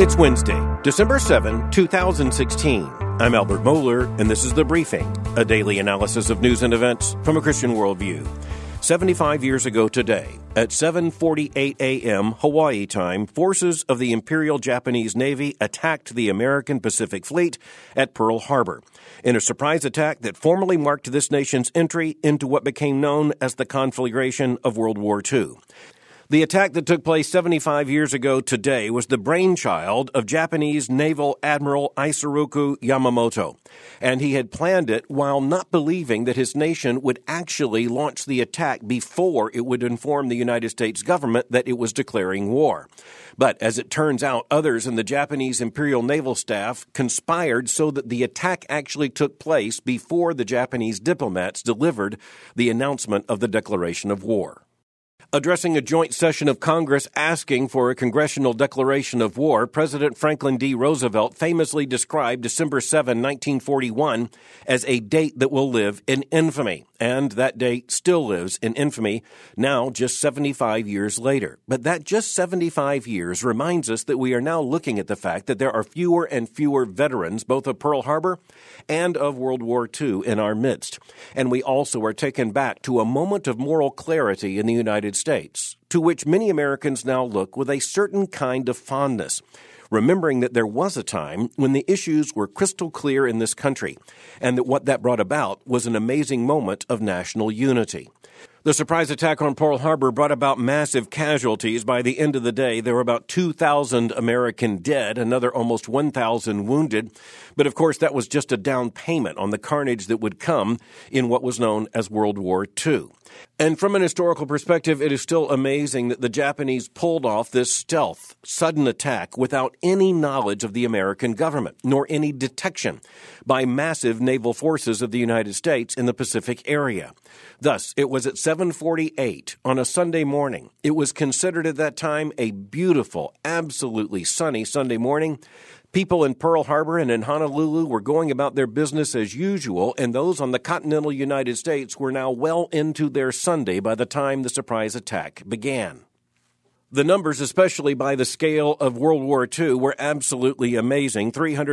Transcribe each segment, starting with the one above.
It's Wednesday, December 7, 2016. I'm Albert Mohler, and this is The Briefing, a daily analysis of news and events from a Christian worldview. 75 years ago today, at 7:48 a.m. Hawaii time, forces of the Imperial Japanese Navy attacked the American Pacific Fleet at Pearl Harbor in a surprise attack that formally marked this nation's entry into what became known as the conflagration of World War II. The attack that took place 75 years ago today was the brainchild of Japanese Naval Admiral Isoroku Yamamoto, and he had planned it while not believing that his nation would actually launch the attack before it would inform the United States government that it was declaring war. But as it turns out, others in the Japanese Imperial Naval Staff conspired so that the attack actually took place before the Japanese diplomats delivered the announcement of the declaration of war. Addressing a joint session of Congress asking for a congressional declaration of war, President Franklin D. Roosevelt famously described December 7, 1941, as a date that will live in infamy. And that date still lives in infamy, now just 75 years later. But that just 75 years reminds us that we are now looking at the fact that there are fewer and fewer veterans, both of Pearl Harbor and of World War II, in our midst. And we also are taken back to a moment of moral clarity in the United States, to which many Americans now look with a certain kind of fondness, remembering that there was a time when the issues were crystal clear in this country, and that what that brought about was an amazing moment of national unity. The surprise attack on Pearl Harbor brought about massive casualties. By the end of the day, there were about 2,000 American dead, another almost 1,000 wounded. But of course, that was just a down payment on the carnage that would come in what was known as World War II. And from an historical perspective, it is still amazing that the Japanese pulled off this stealth, sudden attack without any knowledge of the American government, nor any detection by massive naval forces of the United States in the Pacific area. Thus, it was at 7:48 on a Sunday morning. It was considered at that time a beautiful, absolutely sunny Sunday morning. People in Pearl Harbor and in Honolulu were going about their business as usual, and those on the continental United States were now well into their Sunday by the time the surprise attack began. The numbers, especially by the scale of World War II, were absolutely amazing.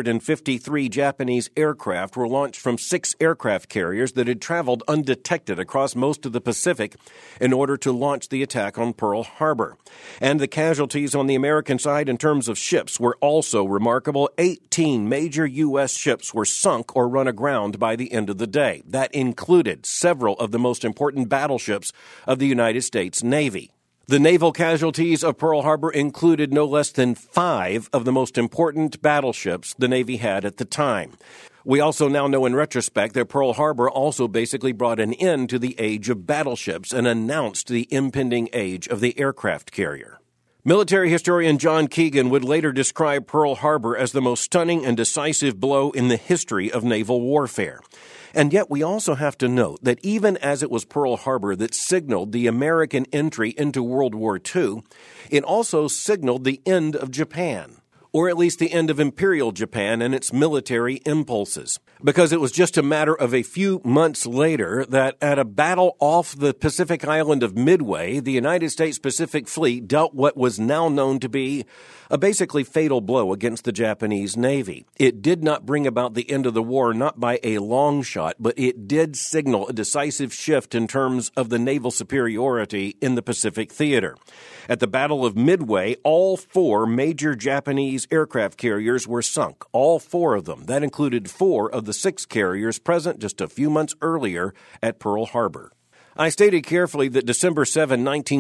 353 Japanese aircraft were launched from 6 aircraft carriers that had traveled undetected across most of the Pacific in order to launch the attack on Pearl Harbor. And the casualties on the American side in terms of ships were also remarkable. 18 major U.S. ships were sunk or run aground by the end of the day. That included several of the most important battleships of the United States Navy. The naval casualties of Pearl Harbor included no less than 5 of the most important battleships the Navy had at the time. We also now know in retrospect that Pearl Harbor also basically brought an end to the age of battleships and announced the impending age of the aircraft carrier. Military historian John Keegan would later describe Pearl Harbor as the most stunning and decisive blow in the history of naval warfare. And yet we also have to note that even as it was Pearl Harbor that signaled the American entry into World War II, it also signaled the end of Japan, or at least the end of Imperial Japan and its military impulses. Because it was just a matter of a few months later that at a battle off the Pacific island of Midway, the United States Pacific Fleet dealt what was now known to be a basically fatal blow against the Japanese Navy. It did not bring about the end of the war, not by a long shot, but it did signal a decisive shift in terms of the naval superiority in the Pacific theater. At the Battle of Midway, all 4 major Japanese aircraft carriers were sunk, all 4 of them. That included 4 of the 6 carriers present just a few months earlier at Pearl Harbor. I stated carefully that December 7,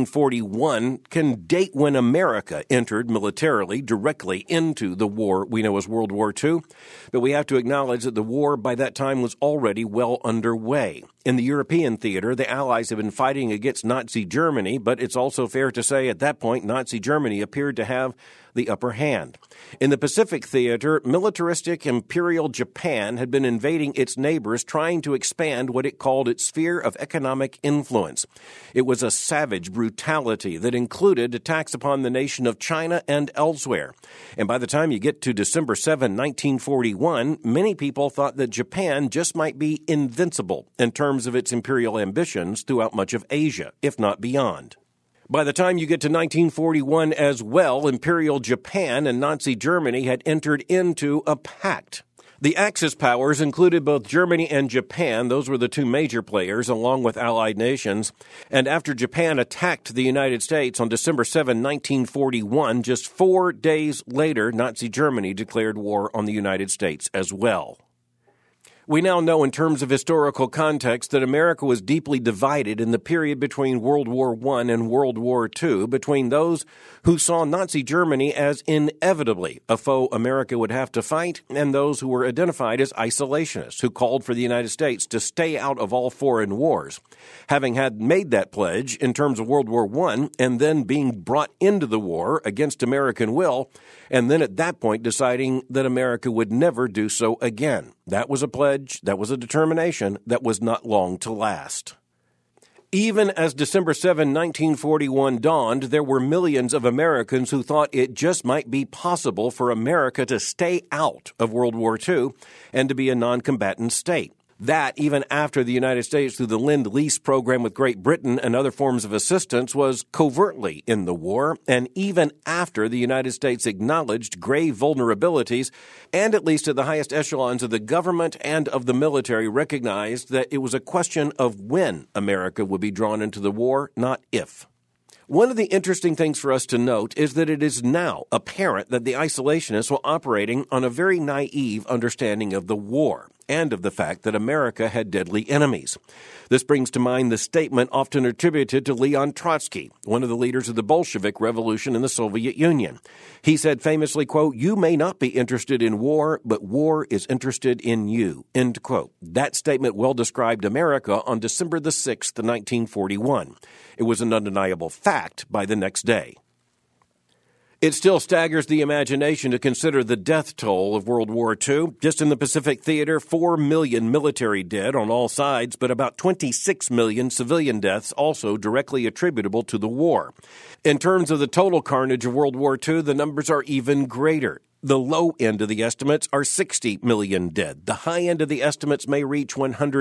1941 can date when America entered militarily directly into the war we know as World War II, but we have to acknowledge that the war by that time was already well underway. In the European theater, the Allies had been fighting against Nazi Germany, but it's also fair to say at that point Nazi Germany appeared to have the upper hand. In the Pacific theater, militaristic Imperial Japan had been invading its neighbors, trying to expand what it called its sphere of economic influence. It was a savage brutality that included attacks upon the nation of China and elsewhere. And by the time you get to December 7, 1941, many people thought that Japan just might be invincible in terms of its imperial ambitions throughout much of Asia, if not beyond. By the time you get to 1941 as well, Imperial Japan and Nazi Germany had entered into a pact. The Axis powers included both Germany and Japan. Those were the two major players, along with allied nations. And after Japan attacked the United States on December 7, 1941, just 4 days later, Nazi Germany declared war on the United States as well. We now know in terms of historical context that America was deeply divided in the period between World War I and World War II, between those who saw Nazi Germany as inevitably a foe America would have to fight, and those who were identified as isolationists, who called for the United States to stay out of all foreign wars. Having had made that pledge in terms of World War I, and then being brought into the war against American will, and then at that point deciding that America would never do so again. That was a pledge, that was a determination that was not long to last. Even as December 7, 1941 dawned, there were millions of Americans who thought it just might be possible for America to stay out of World War II and to be a non-combatant state. That, even after the United States, through the Lend-Lease program with Great Britain and other forms of assistance, was covertly in the war, and even after the United States acknowledged grave vulnerabilities, and at least at the highest echelons of the government and of the military recognized that it was a question of when America would be drawn into the war, not if. One of the interesting things for us to note is that it is now apparent that the isolationists were operating on a very naive understanding of the war and of the fact that America had deadly enemies. This brings to mind the statement often attributed to Leon Trotsky, one of the leaders of the Bolshevik Revolution in the Soviet Union. He said famously, quote, "You may not be interested in war, but war is interested in you," end quote. That statement well described America on December the 6th, 1941. It was an undeniable fact by the next day. It still staggers the imagination to consider the death toll of World War II. Just in the Pacific Theater, 4 million military dead on all sides, but about 26 million civilian deaths also directly attributable to the war. In terms of the total carnage of World War II, the numbers are even greater. The low end of the estimates are 60 million dead. The high end of the estimates may reach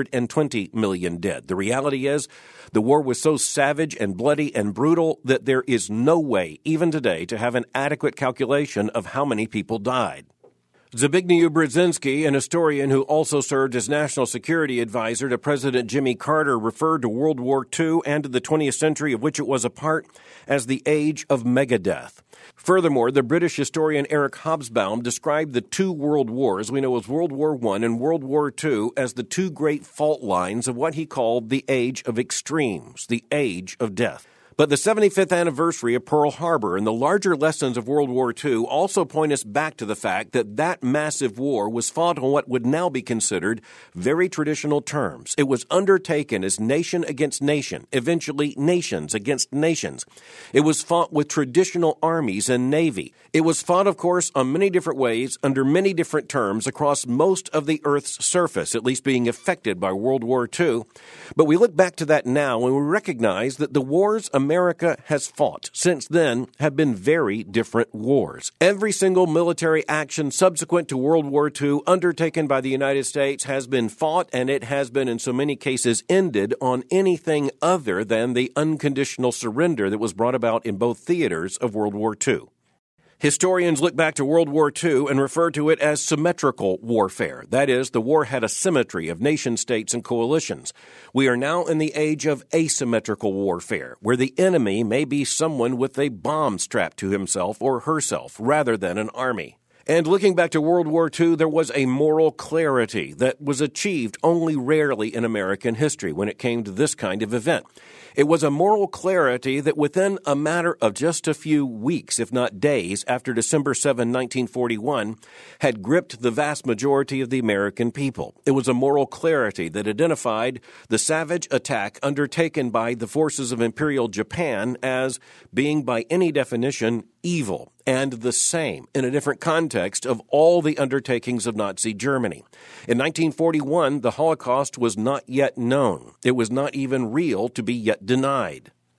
120 million dead. The reality is, the war was so savage and bloody and brutal that there is no way, even today, to have an adequate calculation of how many people died. Zbigniew Brzezinski, an historian who also served as national security advisor to President Jimmy Carter, referred to World War II and to the 20th century of which it was a part as the age of megadeath. Furthermore, the British historian Eric Hobsbawm described the two world wars we know as World War I and World War II as the two great fault lines of what he called the age of extremes, the age of death. But the 75th anniversary of Pearl Harbor and the larger lessons of World War II also point us back to the fact that that massive war was fought on what would now be considered very traditional terms. It was undertaken as nation against nation, eventually nations against nations. It was fought with traditional armies and navy. It was fought, of course, on many different ways, under many different terms, across most of the Earth's surface, at least being affected by World War II. But we look back to that now and we recognize that the wars America has fought since then have been very different wars. Every single military action subsequent to World War II undertaken by the United States has been fought, and it has been in so many cases ended on anything other than the unconditional surrender that was brought about in both theaters of World War II. Historians look back to World War II and refer to it as symmetrical warfare. That is, the war had a symmetry of nation-states and coalitions. We are now in the age of asymmetrical warfare, where the enemy may be someone with a bomb strapped to himself or herself rather than an army. And looking back to World War II, there was a moral clarity that was achieved only rarely in American history when it came to this kind of event. It was a moral clarity that within a matter of just a few weeks, if not days, after December 7, 1941, had gripped the vast majority of the American people. It was a moral clarity that identified the savage attack undertaken by the forces of Imperial Japan as being, by any definition, evil and the same in a different context of all the undertakings of Nazi Germany. In 1941, the Holocaust was not yet known. It was not even real to be yet denied.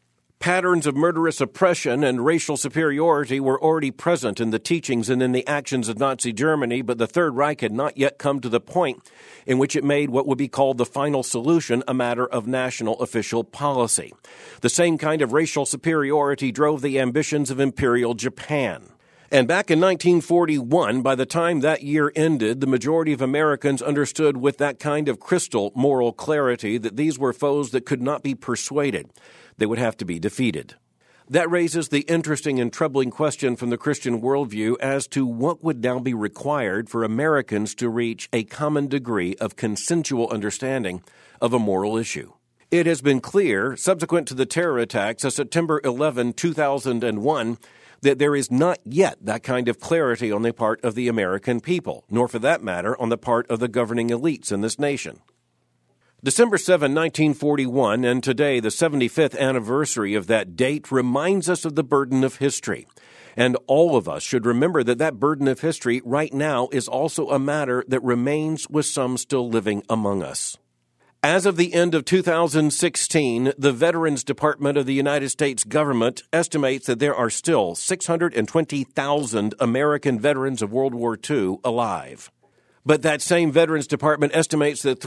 Patterns of murderous oppression and racial superiority were already present in the teachings and in the actions of Nazi Germany, but the Third Reich had not yet come to the point in which it made what would be called the final solution a matter of national official policy. The same kind of racial superiority drove the ambitions of Imperial Japan. And back in 1941, by the time that year ended, the majority of Americans understood with that kind of crystal moral clarity that these were foes that could not be persuaded. They would have to be defeated. That raises the interesting and troubling question from the Christian worldview as to what would now be required for Americans to reach a common degree of consensual understanding of a moral issue. It has been clear, subsequent to the terror attacks of September 11, 2001, that there is not yet that kind of clarity on the part of the American people, nor for that matter on the part of the governing elites in this nation. December 7, 1941, and today the 75th anniversary of that date, reminds us of the burden of history. And all of us should remember that that burden of history right now is also a matter that remains with some still living among us. As of the end of 2016, the Veterans Department of the United States government estimates that there are still 620,000 American veterans of World War II alive. But that same Veterans Department estimates that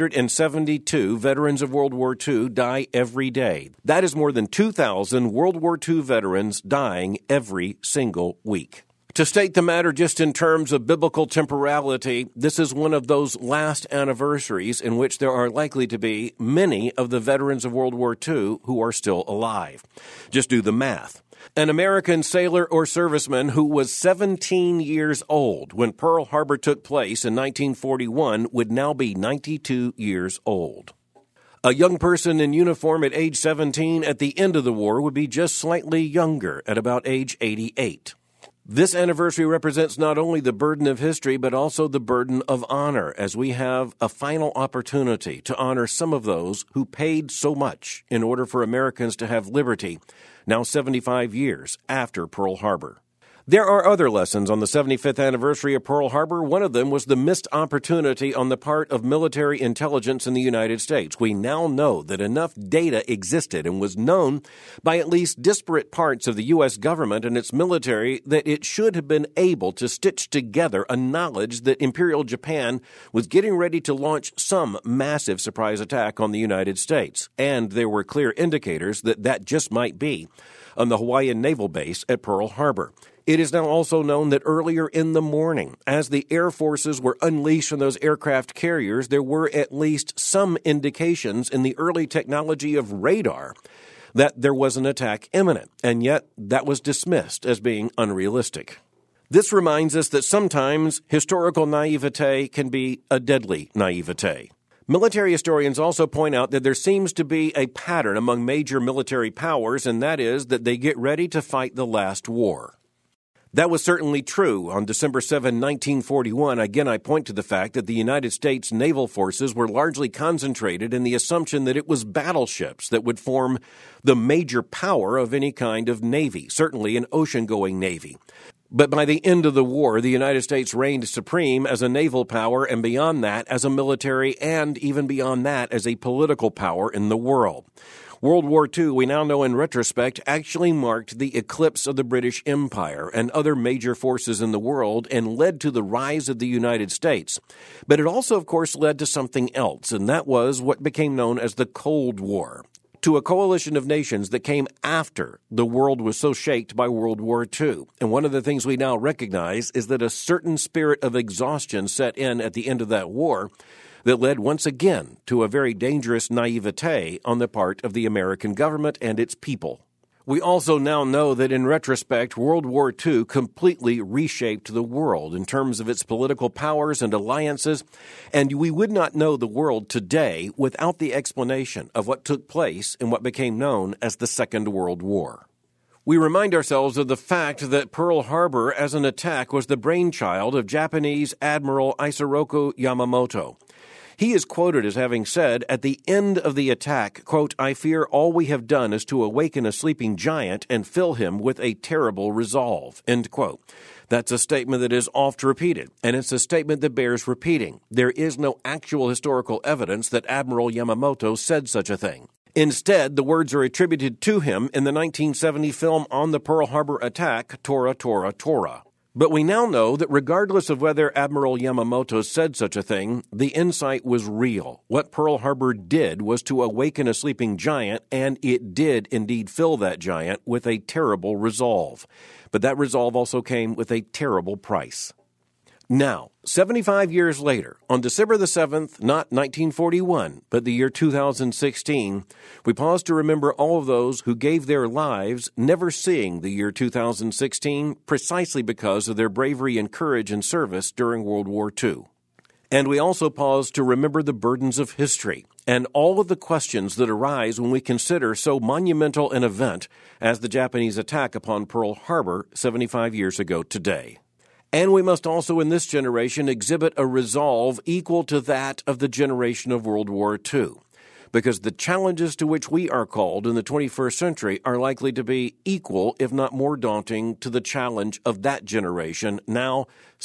372 veterans of World War II die every day. That is more than 2,000 World War II veterans dying every single week. To state the matter just in terms of biblical temporality, this is one of those last anniversaries in which there are likely to be many of the veterans of World War II who are still alive. Just do the math. An American sailor or serviceman who was 17 years old when Pearl Harbor took place in 1941 would now be 92 years old. A young person in uniform at age 17 at the end of the war would be just slightly younger at about age 88. This anniversary represents not only the burden of history, but also the burden of honor, as we have a final opportunity to honor some of those who paid so much in order for Americans to have liberty, now 75 years after Pearl Harbor. There are other lessons on the 75th anniversary of Pearl Harbor. One of them was the missed opportunity on the part of military intelligence in the United States. We now know that enough data existed and was known by at least disparate parts of the U.S. government and its military that it should have been able to stitch together a knowledge that Imperial Japan was getting ready to launch some massive surprise attack on the United States. And there were clear indicators that that just might be on the Hawaiian Naval Base at Pearl Harbor. It is now also known that earlier in the morning, as the air forces were unleashed on those aircraft carriers, there were at least some indications in the early technology of radar that there was an attack imminent, and yet that was dismissed as being unrealistic. This reminds us that sometimes historical naivete can be a deadly naivete. Military historians also point out that there seems to be a pattern among major military powers, and that is that they get ready to fight the last war. That was certainly true on December 7, 1941. Again, I point to the fact that the United States naval forces were largely concentrated in the assumption that it was battleships that would form the major power of any kind of navy, certainly an ocean-going navy. But by the end of the war, the United States reigned supreme as a naval power, and beyond that, as a military, and even beyond that, as a political power in the world. World War II, we now know in retrospect, actually marked the eclipse of the British Empire and other major forces in the world and led to the rise of the United States. But it also, of course, led to something else, and that was what became known as the Cold War, to a coalition of nations that came after the world was so shaken by World War II. And one of the things we now recognize is that a certain spirit of exhaustion set in at the end of that war that led once again to a very dangerous naivete on the part of the American government and its people. We also now know that in retrospect, World War II completely reshaped the world in terms of its political powers and alliances, and we would not know the world today without the explanation of what took place in what became known as the Second World War. We remind ourselves of the fact that Pearl Harbor as an attack was the brainchild of Japanese Admiral Isoroku Yamamoto. He is quoted as having said, at the end of the attack, quote, "I fear all we have done is to awaken a sleeping giant and fill him with a terrible resolve," end quote. That's a statement that is oft repeated, and it's a statement that bears repeating. There is no actual historical evidence that Admiral Yamamoto said such a thing. Instead, the words are attributed to him in the 1970 film on the Pearl Harbor attack, Tora, Tora, Tora. But we now know that regardless of whether Admiral Yamamoto said such a thing, the insight was real. What Pearl Harbor did was to awaken a sleeping giant, and it did indeed fill that giant with a terrible resolve. But that resolve also came with a terrible price. Now, 75 years later, on December the 7th, not 1941, but the year 2016, we pause to remember all of those who gave their lives never seeing the year 2016 precisely because of their bravery and courage and service during World War II. And we also pause to remember the burdens of history and all of the questions that arise when we consider so monumental an event as the Japanese attack upon Pearl Harbor 75 years ago today. And we must also in this generation exhibit a resolve equal to that of the generation of World War II, because the challenges to which we are called in the 21st century are likely to be equal, if not more daunting, to the challenge of that generation now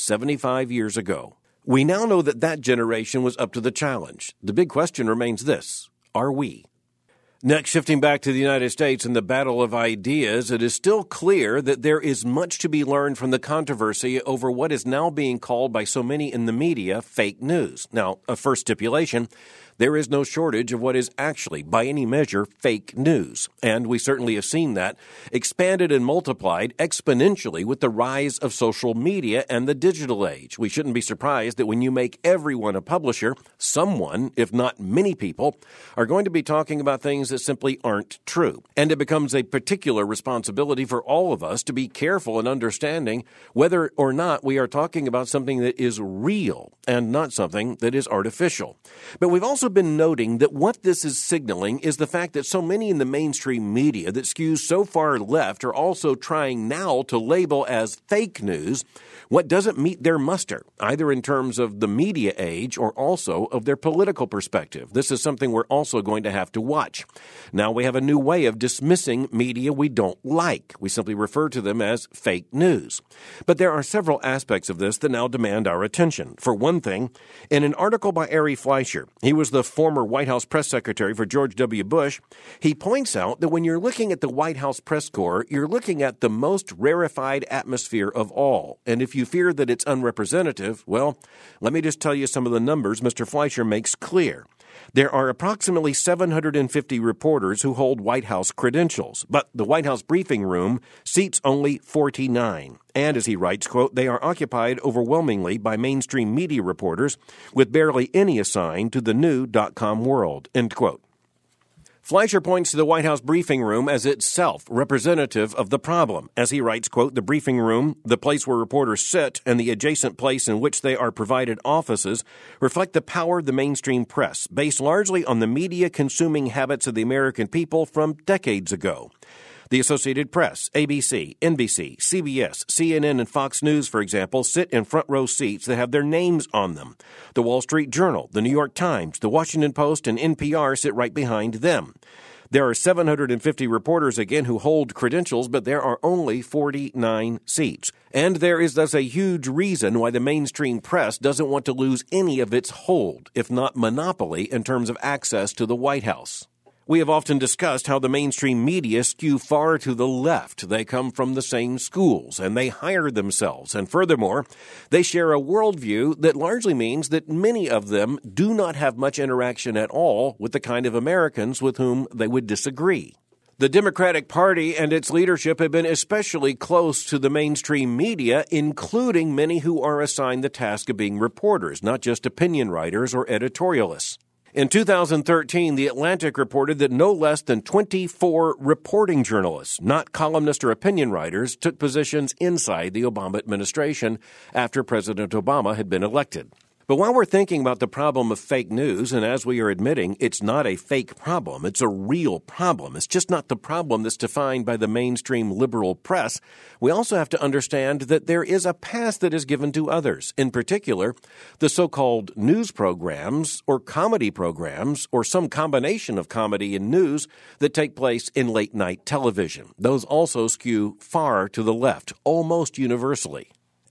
75 years ago. We now know that that generation was up to the challenge. The big question remains this: are we? Next, shifting back to the United States and the battle of ideas, it is still clear that there is much to be learned from the controversy over what is now being called by so many in the media fake news. Now, a first stipulation: there is no shortage of what is actually, by any measure, fake news. And we certainly have seen that expanded and multiplied exponentially with the rise of social media and the digital age. We shouldn't be surprised that when you make everyone a publisher, someone, if not many people, are going to be talking about things that simply aren't true. And it becomes a particular responsibility for all of us to be careful in understanding whether or not we are talking about something that is real and not something that is artificial. But we've also been noting that what this is signaling is the fact that so many in the mainstream media that skews so far left are also trying now to label as fake news what doesn't meet their muster, either in terms of the media age or also of their political perspective. This is something we're also going to have to watch. Now we have a new way of dismissing media we don't like. We simply refer to them as fake news. But there are several aspects of this that now demand our attention. For one thing, in an article by Ari Fleischer, he was the former White House press secretary for George W. Bush, he points out that when you're looking at the White House press corps, you're looking at the most rarefied atmosphere of all. And if you fear that it's unrepresentative, well, let me just tell you some of the numbers Mr. Fleischer makes clear. There are approximately 750 reporters who hold White House credentials, but the White House briefing room seats only 49. And as he writes, quote, they are occupied overwhelmingly by mainstream media reporters, with barely any assigned to the new .com world, end quote. Fleischer points to the White House briefing room as itself representative of the problem. As he writes, quote, the briefing room, the place where reporters sit, and the adjacent place in which they are provided offices reflect the power of the mainstream press, based largely on the media-consuming habits of the American people from decades ago. The Associated Press, ABC, NBC, CBS, CNN, and Fox News, for example, sit in front-row seats that have their names on them. The Wall Street Journal, the New York Times, the Washington Post, and NPR sit right behind them. There are 750 reporters, again, who hold credentials, but there are only 49 seats. And there is thus a huge reason why the mainstream press doesn't want to lose any of its hold, if not monopoly, in terms of access to the White House. We have often discussed how the mainstream media skew far to the left. They come from the same schools, and they hire themselves. And furthermore, they share a worldview that largely means that many of them do not have much interaction at all with the kind of Americans with whom they would disagree. The Democratic Party and its leadership have been especially close to the mainstream media, including many who are assigned the task of being reporters, not just opinion writers or editorialists. In 2013, The Atlantic reported that no less than 24 reporting journalists, not columnists or opinion writers, took positions inside the Obama administration after President Obama had been elected. But while we're thinking about the problem of fake news, and as we are admitting, it's not a fake problem, it's a real problem. It's just not the problem that's defined by the mainstream liberal press. We also have to understand that there is a pass that is given to others, in particular, the so-called news programs or comedy programs or some combination of comedy and news that take place in late-night television. Those also skew far to the left, almost universally.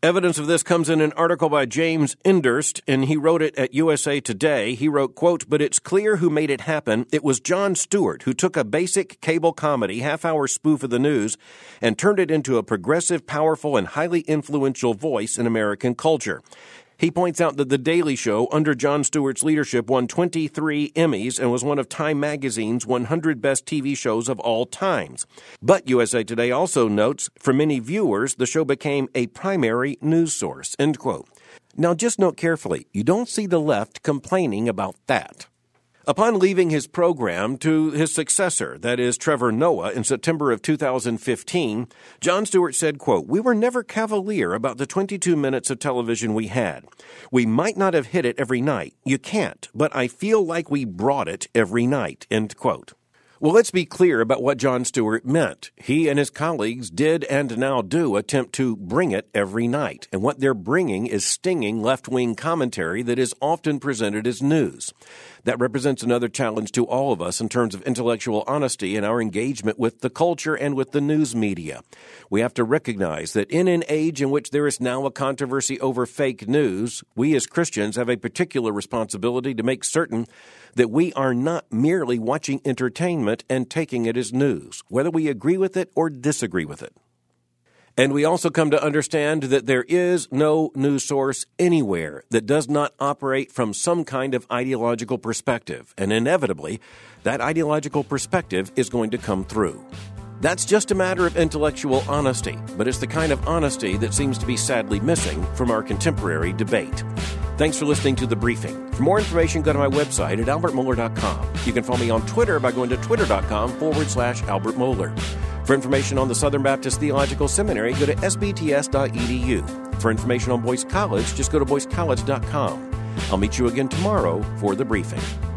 Evidence of this comes in an article by James Endurst, and he wrote it at USA Today. He wrote, quote, "But it's clear who made it happen. It was Jon Stewart, who took a basic cable comedy, half-hour spoof of the news, and turned it into a progressive, powerful, and highly influential voice in American culture." He points out that The Daily Show, under Jon Stewart's leadership, won 23 Emmys and was one of Time Magazine's 100 best TV shows of all times. But USA Today also notes, for many viewers, the show became a primary news source, end quote. Now, just note carefully, you don't see the left complaining about that. Upon leaving his program to his successor, that is, Trevor Noah, in September of 2015, Jon Stewart said, quote, "We were never cavalier about the 22 minutes of television we had. We might not have hit it every night. You can't, but I feel like we brought it every night," end quote. Well, let's be clear about what Jon Stewart meant. He and his colleagues did and now do attempt to bring it every night, and what they're bringing is stinging left-wing commentary that is often presented as news. That represents another challenge to all of us in terms of intellectual honesty in our engagement with the culture and with the news media. We have to recognize that in an age in which there is now a controversy over fake news, we as Christians have a particular responsibility to make certain that we are not merely watching entertainment and taking it as news, whether we agree with it or disagree with it. And we also come to understand that there is no news source anywhere that does not operate from some kind of ideological perspective. And inevitably, that ideological perspective is going to come through. That's just a matter of intellectual honesty, but it's the kind of honesty that seems to be sadly missing from our contemporary debate. Thanks for listening to The Briefing. For more information, go to my website at albertmohler.com. You can follow me on Twitter by going to twitter.com/Albert Mohler. For information on the Southern Baptist Theological Seminary, go to sbts.edu. For information on Boyce College, just go to boycecollege.com. I'll meet you again tomorrow for The Briefing.